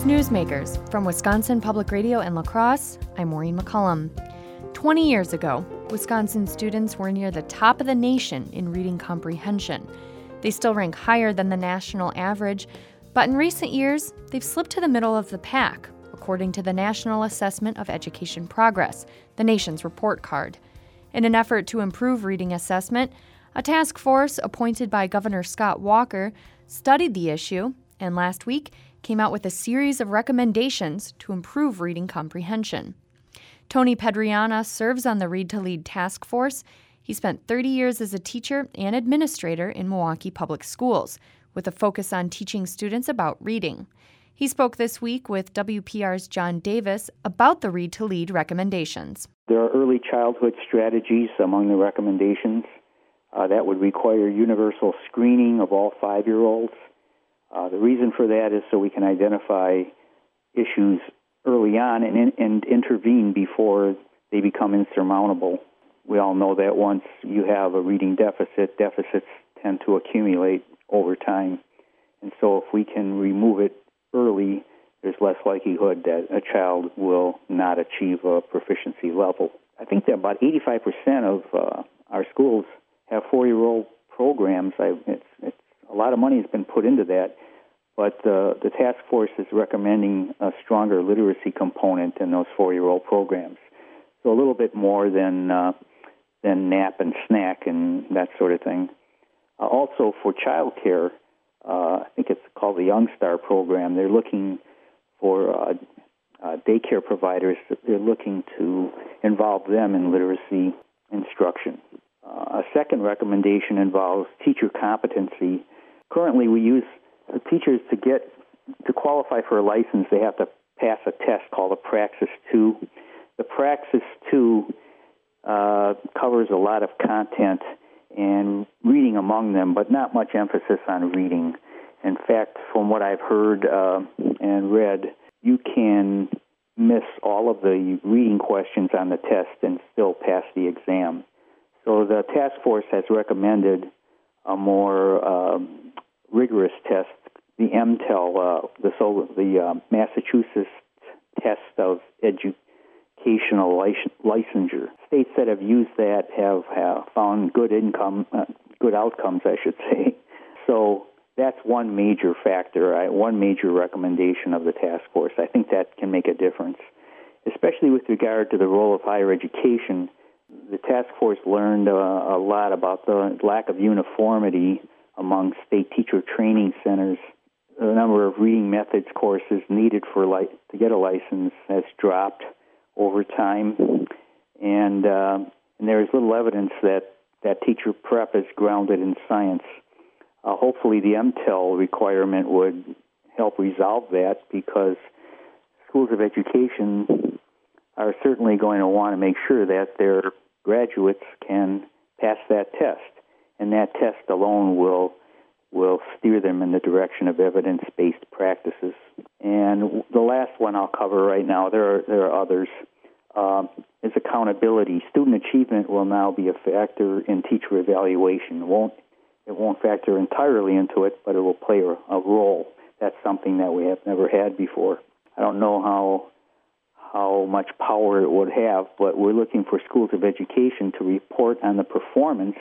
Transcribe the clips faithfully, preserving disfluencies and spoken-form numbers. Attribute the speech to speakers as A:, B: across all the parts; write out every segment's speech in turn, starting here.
A: is Newsmakers. From Wisconsin Public Radio and La Crosse, I'm Maureen McCullum. twenty years ago, Wisconsin students were near the top of the nation in reading comprehension. They still rank higher than the national average, but in recent years, they've slipped to the middle of the pack, according to the National Assessment of Education Progress, the nation's report card. In an effort to improve reading assessment, a task force appointed by Governor Scott Walker studied the issue and last week came out with a series of recommendations to improve reading comprehension. Tony Pedriana serves on the Read to Lead task force. He spent thirty years as a teacher and administrator in Milwaukee Public Schools, with a focus on teaching students about reading. He spoke this week with W P R's John Davis about the Read to Lead recommendations.
B: There are early childhood strategies among the recommendations uh, that would require universal screening of all five-year-olds. Uh, the reason for that is so we can identify issues early on and, and intervene before they become insurmountable. We all know that once you have a reading deficit, deficits tend to accumulate over time. And so if we can remove it early, there's less likelihood that a child will not achieve a proficiency level. I think that about eighty-five percent of uh, our schools have four-year-old programs. I, it's, it's a lot of money has been put into that, but uh, the task force is recommending a stronger literacy component in those four-year-old programs. So a little bit more than uh, than nap and snack and that sort of thing. Uh, also for child care, uh, I think it's called the Young Star program. They're looking for uh, uh, daycare providers. They're looking to involve them in literacy instruction. Uh, a second recommendation involves teacher competency. Currently, we use uh, teachers to get to qualify for a license. They have to pass a test called a Praxis two. The Praxis two uh, covers a lot of content and reading among them, but not much emphasis on reading. In fact, from what I've heard uh, and read, you can miss all of the reading questions on the test and still pass the exam. So the task force has recommended a more um, rigorous test, the M T E L, uh, the, so the uh, Massachusetts test of educational lic- licensure. States that have used that have, have found good income, uh, good outcomes, I should say. So that's one major factor, I, one major recommendation of the task force. I think that can make a difference, especially with regard to the role of higher education. The task force learned uh, a lot about the lack of uniformity among state teacher training centers. The number of reading methods courses needed for li- to get a license has dropped over time, and, uh, and there is little evidence that, that teacher prep is grounded in science. Uh, hopefully the M T E L requirement would help resolve that, because schools of education are certainly going to want to make sure that their graduates can pass that test, and that test alone will will steer them in the direction of evidence-based practices. And the last one I'll cover right now, there are, there are others, uh, is accountability. Student achievement will now be a factor in teacher evaluation. It won't, it won't factor entirely into it, but it will play a, a role. That's something that we have never had before. I don't know how how much power it would have, but we're looking for schools of education to report on the performance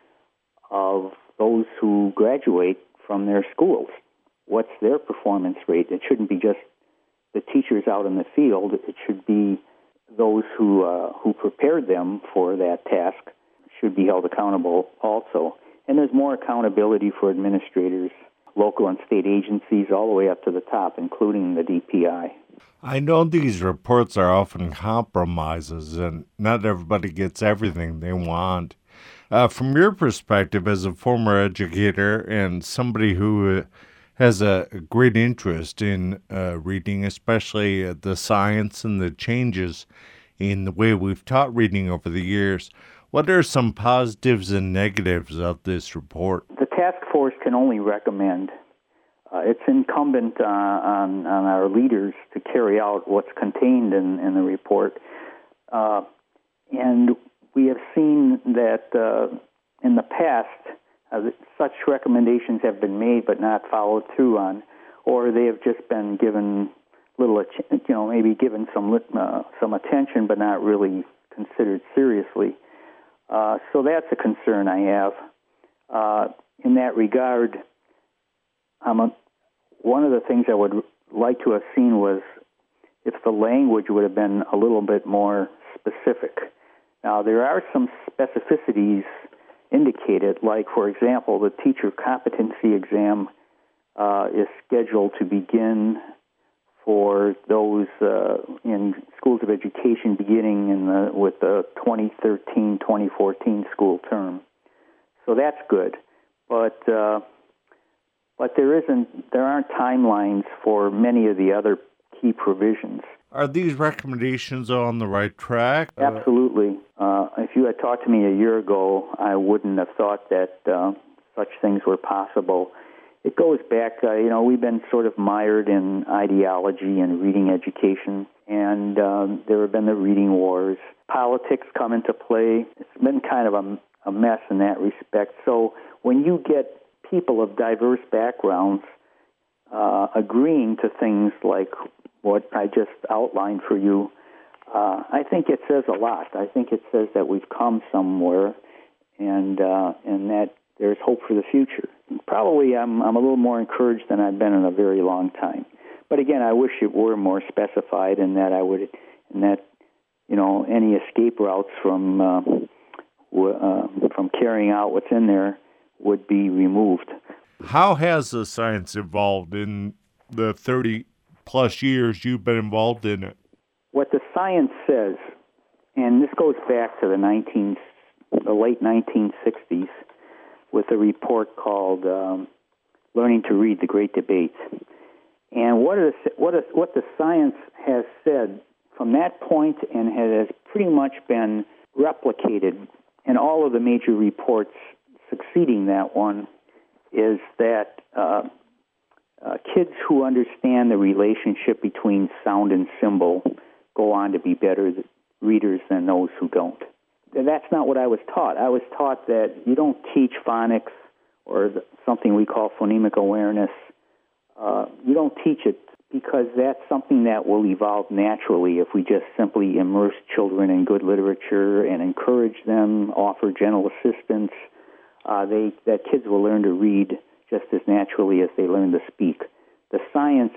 B: of those who graduate from their schools. What's their performance rate? It shouldn't be just the teachers out in the field. It should be those who uh, who prepared them for that task should be held accountable also. And there's more accountability for administrators, local and state agencies, all the way up to the top, including the D P I.
C: I know these reports are often compromises, and not everybody gets everything they want. Uh, from your perspective as a former educator and somebody who uh, has a great interest in uh, reading, especially uh, the science and the changes in the way we've taught reading over the years, what are some positives and negatives of this report?
B: The task force can only recommend. Uh, it's incumbent uh, on, on our leaders to carry out what's contained in, in the report. Uh, and we have seen that uh, in the past, uh, such recommendations have been made but not followed through on, or they have just been given little, you know, maybe given some uh, some attention, but not really considered seriously. Uh, so that's a concern I have. Uh, in that regard, I'm a, one of the things I would like to have seen was if the language would have been a little bit more specific. Now, there are some specificities indicated, like, for example, the teacher competency exam uh, is scheduled to begin for those uh, in schools of education beginning in the, with the twenty thirteen twenty fourteen school term. So that's good. But uh, but there isn't there aren't timelines for many of the other key provisions.
C: Are these recommendations on the right track?
B: Absolutely. Uh, if you had talked to me a year ago, I wouldn't have thought that uh, such things were possible. It goes back, uh, you know, we've been sort of mired in ideology and reading education, and um, there have been the reading wars. Politics come into play. It's been kind of a, a mess in that respect. So when you get people of diverse backgrounds uh, agreeing to things like what I just outlined for you, uh, I think it says a lot. I think it says that we've come somewhere, and uh, and that there's hope for the future. Probably I'm I'm a little more encouraged than I've been in a very long time. But again, I wish it were more specified, and that I would, and that you know any escape routes from uh, w- uh, from carrying out what's in there would be removed.
C: How has the science evolved in the thirty plus years you've been involved in it?
B: What the science says, and this goes back to the nineteen the late nineteen sixties. With a report called um, "Learning to Read: The Great Debate," and what is what is what the science has said from that point, and has pretty much been replicated in all of the major reports succeeding that one, is that uh, uh, kids who understand the relationship between sound and symbol go on to be better readers than those who don't. That's not what I was taught. I was taught that you don't teach phonics or something we call phonemic awareness. Uh, you don't teach it because that's something that will evolve naturally if we just simply immerse children in good literature and encourage them, offer gentle assistance. Uh, they that kids will learn to read just as naturally as they learn to speak. The science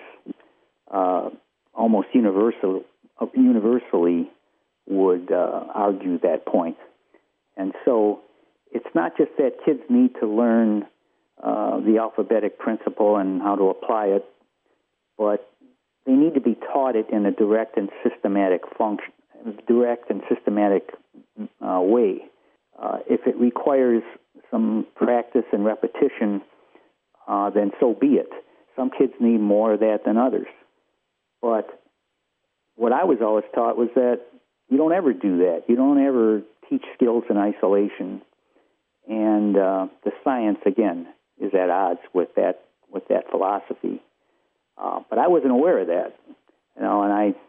B: uh, almost universal, universally would uh, argue that point. And so it's not just that kids need to learn uh, the alphabetic principle and how to apply it, but they need to be taught it in a direct and systematic function, direct and systematic uh, way. Uh, if it requires some practice and repetition, uh, then so be it. Some kids need more of that than others. But what I was always taught was that you don't ever do that. You don't ever teach skills in isolation. And uh, the science, again, is at odds with that with that philosophy. Uh, but I wasn't aware of that, you know. And I,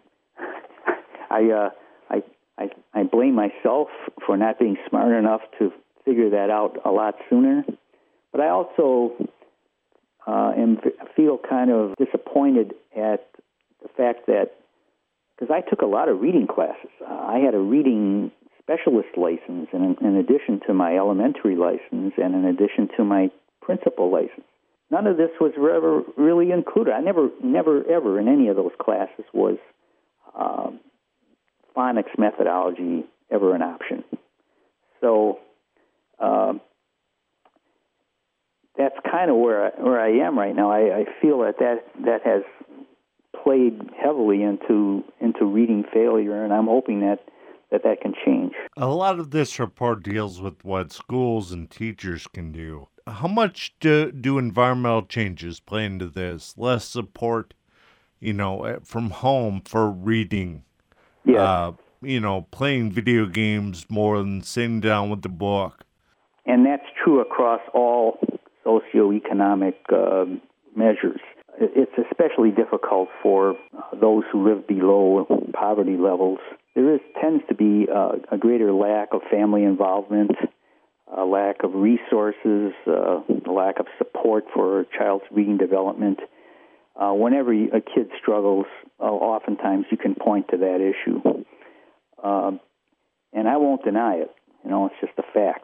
B: I, uh, I, I, I blame myself for not being smart enough to figure that out a lot sooner. But I also uh, am feel kind of disappointed at the fact that, because I took a lot of reading classes. Uh, I had a reading specialist license in, in addition to my elementary license and in addition to my principal license. None of this was ever really included. I never, never, ever in any of those classes was uh, phonics methodology ever an option. So uh, that's kind of where I, where I am right now. I, I feel that, that that has played heavily into into reading failure, and I'm hoping that, that that can change.
C: A lot of this report deals with what schools and teachers can do. How much do, do environmental changes play into this? Less support, you know, from home for reading.
B: Yeah.
C: Uh, you know, playing video games more than sitting down with the book.
B: And that's true across all socioeconomic uh, measures. It's especially difficult for those who live below poverty levels. There is tends to be uh, a greater lack of family involvement, a lack of resources, uh, a lack of support for a child's reading development. Uh, whenever you, a kid struggles, uh, oftentimes you can point to that issue. Uh, and I won't deny it. You know, it's just a fact.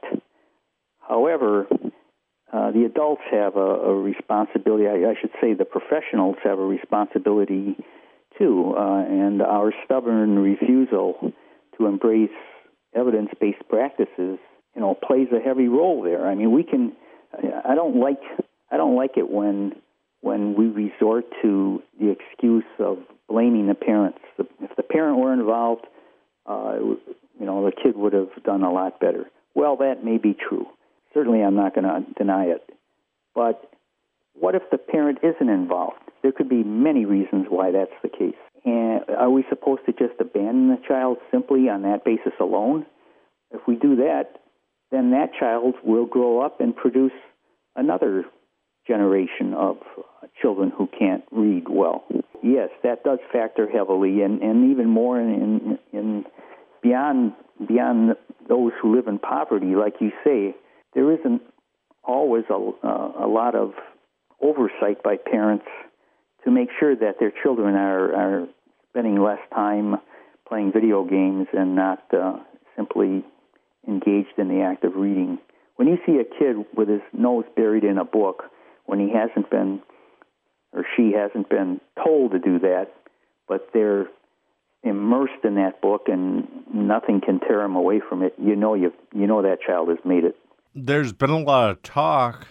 B: However, uh, the adults have a, a responsibility. I, I should say the professionals have a responsibility too. Uh, and our stubborn refusal to embrace evidence-based practices, you know, plays a heavy role there. I mean, we can. I don't like. I don't like it when when we resort to the excuse of blaming the parents. If the parent were involved, uh, you know, the kid would have done a lot better. Well, that may be true. Certainly, I'm not going to deny it. But what if the parent isn't involved? There could be many reasons why that's the case. And are we supposed to just abandon the child simply on that basis alone? If we do that, then that child will grow up and produce another generation of children who can't read well. Yes, that does factor heavily, and, and even more in, in, in beyond beyond those who live in poverty. Like you say, there isn't always a, uh, a lot of oversight by parents to make sure that their children are, are spending less time playing video games and not uh, simply engaged in the act of reading. When you see a kid with his nose buried in a book, when he hasn't been, or she hasn't been told to do that, but they're immersed in that book and nothing can tear them away from it, you know you you know that child has made it.
C: There's been a lot of talk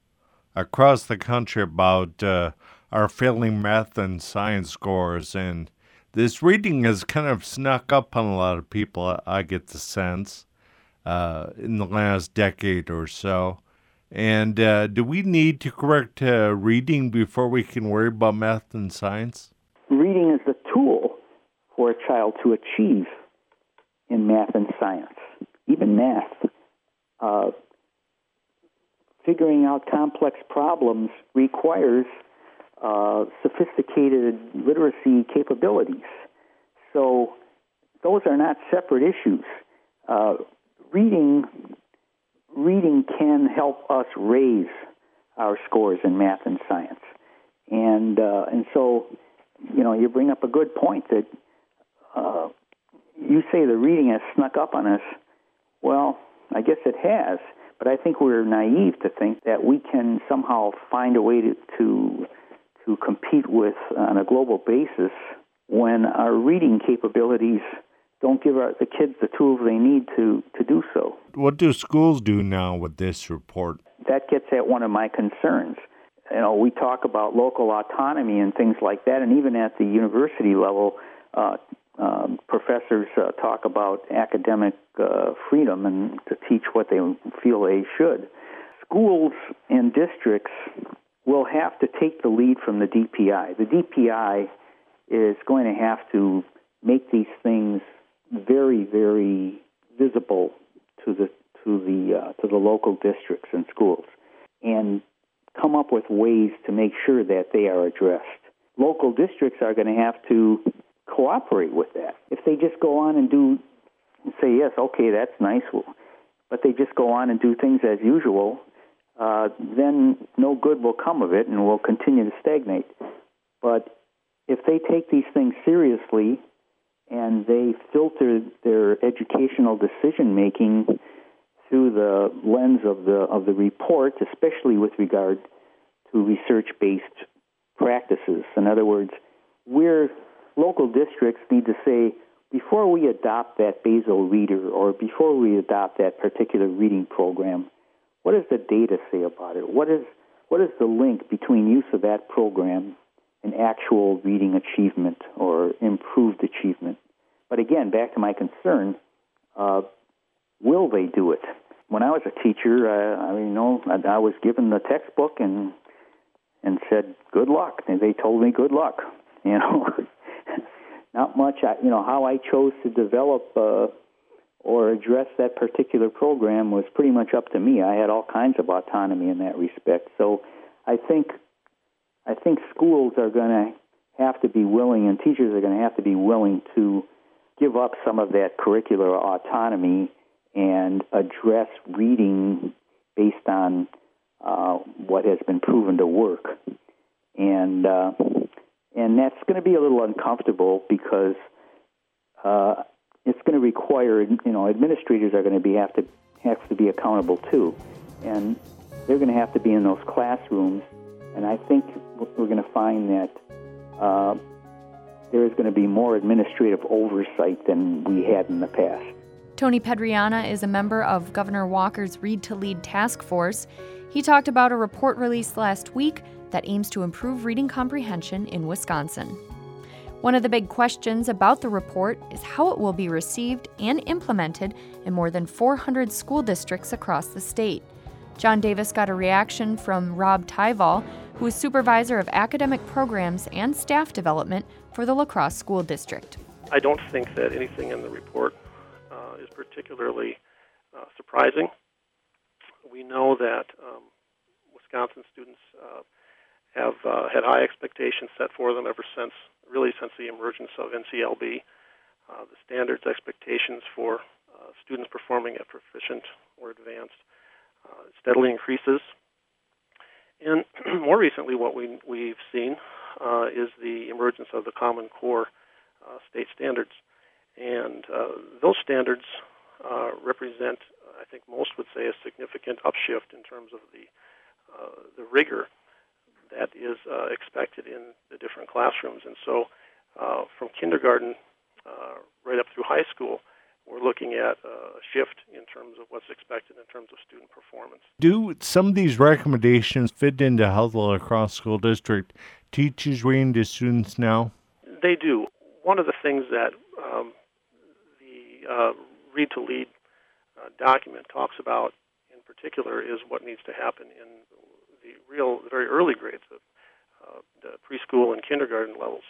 C: across the country about uh, our failing math and science scores, and this reading has kind of snuck up on a lot of people, I get the sense, uh, in the last decade or so. And uh, do we need to correct uh, reading before we can worry about math and science?
B: Reading is the tool for a child to achieve in math and science, even math. Uh, figuring out complex problems requires uh, sophisticated literacy capabilities. So those are not separate issues. Uh, reading... Reading can help us raise our scores in math and science. And uh, and so, you know, you bring up a good point that uh, you say the reading has snuck up on us. Well, I guess it has, but I think we're naive to think that we can somehow find a way to to, to compete with on a global basis when our reading capabilities don't give our, the kids the tools they need to, to do so.
C: What do schools do now with this report?
B: That gets at one of my concerns. You know, we talk about local autonomy and things like that, and even at the university level, uh, um, professors uh, talk about academic uh, freedom and to teach what they feel they should. Schools and districts will have to take the lead from the D P I. The D P I is going to have to make these things very, very visible to the to the uh, to the local districts and schools, and come up with ways to make sure that they are addressed. Local districts are going to have to cooperate with that. If they just go on and do say yes, okay, that's nice, but they just go on and do things as usual, uh, then no good will come of it, and will continue to stagnate. But if they take these things seriously and they filter their educational decision-making through the lens of the of the report, especially with regard to research-based practices. In other words, we're local districts need to say, before we adopt that Basel reader or before we adopt that particular reading program, what does the data say about it? What is what is the link between use of that program and actual reading achievement or improved achievement? But again, back to my concern, uh, will they do it? When I was a teacher, uh, I mean, you know, I, I was given the textbook and and said, good luck. And they told me good luck. You know, not much, I, you know, how I chose to develop uh, or address that particular program was pretty much up to me. I had all kinds of autonomy in that respect. So I think I think schools are going to have to be willing, and teachers are going to have to be willing to give up some of that curricular autonomy and address reading based on uh, what has been proven to work. and uh, and that's going to be a little uncomfortable because uh, it's going to require, you know, administrators are going to be have to have to be accountable too, and they're going to have to be in those classrooms. And I think we're going to find that uh, there is going to be more administrative oversight than we had in the past.
A: Tony Pedriana is a member of Governor Walker's Read to Lead task force. He talked about a report released last week that aims to improve reading comprehension in Wisconsin. One of the big questions about the report is how it will be received and implemented in more than four hundred school districts across the state. John Davis got a reaction from Rob Tyval, who is supervisor of academic programs and staff development for the La Crosse School District.
D: I don't think that anything in the report uh, is particularly uh, surprising. We know that um, Wisconsin students uh, have uh, had high expectations set for them ever since, really since the emergence of N C L B. Uh, the standards expectations for uh, students performing at proficient or advanced uh, steadily increases. And more recently, what we, we've seen uh, is the emergence of the Common Core uh, state standards. And uh, those standards uh, represent, I think most would say, a significant upshift in terms of the uh, the rigor that is uh, expected in the different classrooms. And so uh, from kindergarten uh, right up through high school, we're looking at a shift in terms of what's expected in terms of student performance.
C: Do some of these recommendations fit into how the La Crosse School District teaches reading to students now?
D: They do. One of the things that um, the uh, Read to Lead uh, document talks about in particular is what needs to happen in the real, the very early grades of uh, the preschool and kindergarten levels.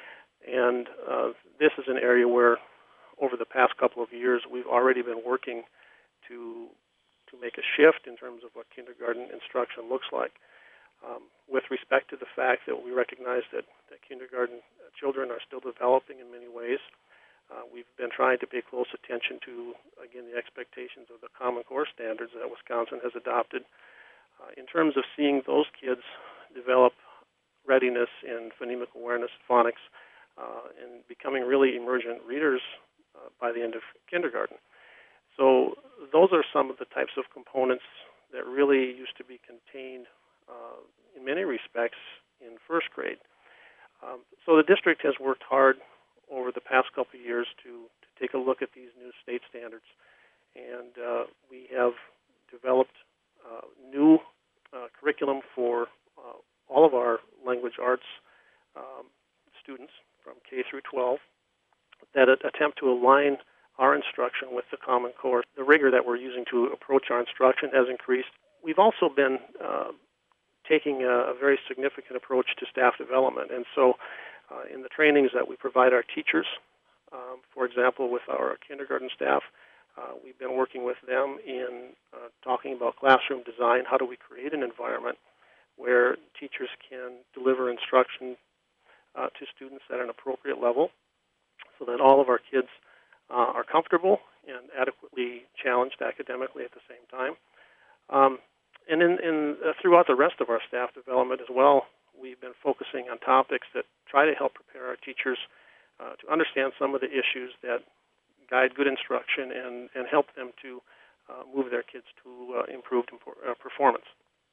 D: And uh, this is an area where over the past couple of years, we've already been working to to make a shift in terms of what kindergarten instruction looks like. Um, with respect to the fact that we recognize that, that kindergarten children are still developing in many ways, uh, we've been trying to pay close attention to, again, the expectations of the Common Core standards that Wisconsin has adopted. Uh, in terms of seeing those kids develop readiness in phonemic awareness, phonics, uh, and becoming really emergent readers Uh, by the end of kindergarten. So those are some of the types of components that really used to be contained uh, in many respects in first grade. Um, so the district has worked hard over the past couple of years to, to take a look at these new state standards. And uh, we have developed uh, new uh, curriculum for uh, all of our language arts um, students from K through twelve. That attempt to align our instruction with the Common Core. The rigor that we're using to approach our instruction has increased. We've also been uh, taking a, a very significant approach to staff development. And so uh, in the trainings that we provide our teachers, um, for example, with our kindergarten staff, uh, we've been working with them in uh, talking about classroom design. How do we create an environment where teachers can deliver instruction uh, to students at an appropriate level, so that all of our kids uh, are comfortable and adequately challenged academically at the same time. Um, and in, in, uh, throughout the rest of our staff development as well, we've been focusing on topics that try to help prepare our teachers uh, to understand some of the issues that guide good instruction and, and help them to uh, move their kids to uh, improved impor- uh, performance.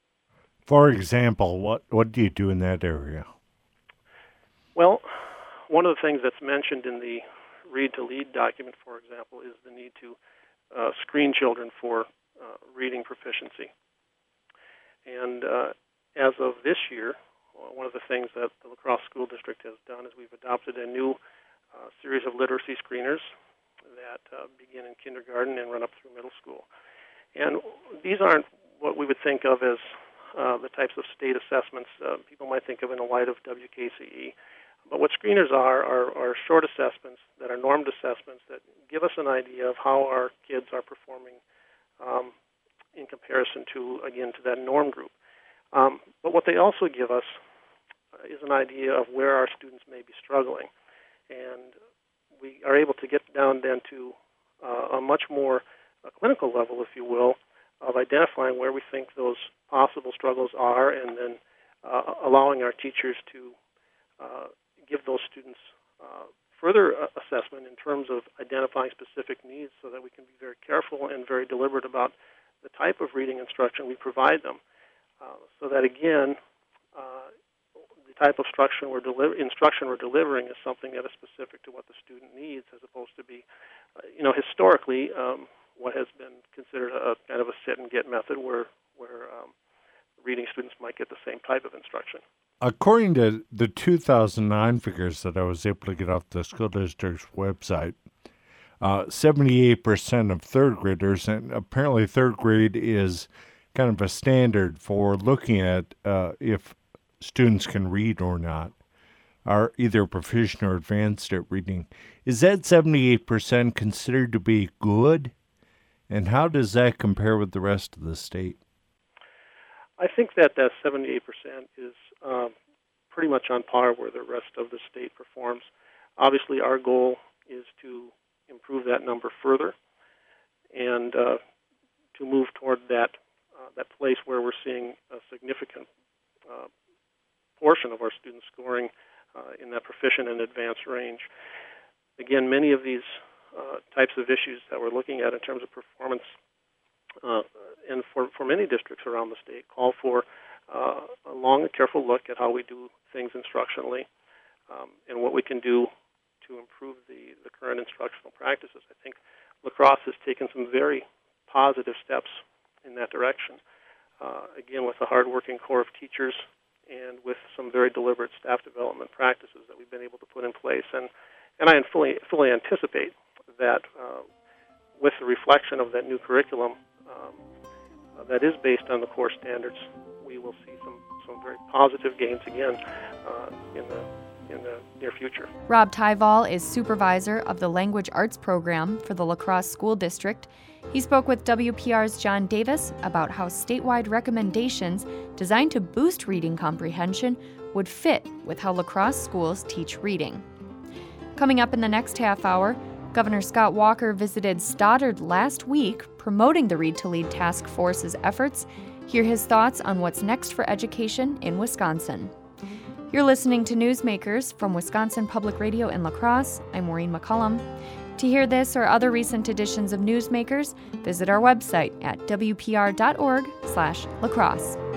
C: For example, what, what do you do in that area?
D: Well, one of the things that's mentioned in the Read to Lead document, for example, is the need to uh, screen children for uh, reading proficiency. And uh, as of this year, one of the things that the La Crosse School District has done is we've adopted a new uh, series of literacy screeners that uh, begin in kindergarten and run up through middle school. And these aren't what we would think of as uh, the types of state assessments uh, people might think of in the light of W K C E. But what screeners are, are are short assessments that are normed assessments that give us an idea of how our kids are performing um, in comparison to, again, to that norm group. Um, but what they also give us uh, is an idea of where our students may be struggling. And we are able to get down then to uh, a much more uh, clinical level, if you will, of identifying where we think those possible struggles are and then uh, allowing our teachers to uh, give those students uh, further uh, assessment in terms of identifying specific needs so that we can be very careful and very deliberate about the type of reading instruction we provide them. Uh, so that, again, uh, the type of instruction we're, deli- instruction we're delivering is something that is specific to what the student needs, as opposed to be, uh, you know, historically, um, what has been considered a kind of a sit-and-get method where, where um, reading students might get the same type of instruction.
C: According to the two thousand nine figures that I was able to get off the school district's website, uh, seventy-eight percent of third graders, and apparently third grade is kind of a standard for looking at uh, if students can read or not, are either proficient or advanced at reading. Is that seventy-eight percent considered to be good? And how does that compare with the rest of the state?
D: I think that that seventy-eight percent is um, pretty much on par where the rest of the state performs. Obviously, our goal is to improve that number further and uh, to move toward that uh, that place where we're seeing a significant uh, portion of our students scoring uh, in that proficient and advanced range. Again, many of these uh, types of issues that we're looking at in terms of performance Uh, and for, for many districts around the state, call for uh, a long and careful look at how we do things instructionally um, and what we can do to improve the, the current instructional practices. I think La Crosse has taken some very positive steps in that direction, uh, again, with a hardworking core of teachers and with some very deliberate staff development practices that we've been able to put in place. And, and I fully, fully anticipate that uh, with the reflection of that new curriculum, Um, uh, that is based on the core standards, we will see some, some very positive gains again uh, in the in the near future.
A: Rob Tyval is supervisor of the Language Arts Program for the La Crosse School District. He spoke with W P R's John Davis about how statewide recommendations designed to boost reading comprehension would fit with how La Crosse schools teach reading. Coming up in the next half hour, Governor Scott Walker visited Stoddard last week, promoting the Read to Lead Task Force's efforts. Hear his thoughts on what's next for education in Wisconsin. You're listening to Newsmakers from Wisconsin Public Radio in La Crosse. I'm Maureen McCullum. To hear this or other recent editions of Newsmakers, visit our website at w p r dot org slash lacrosse.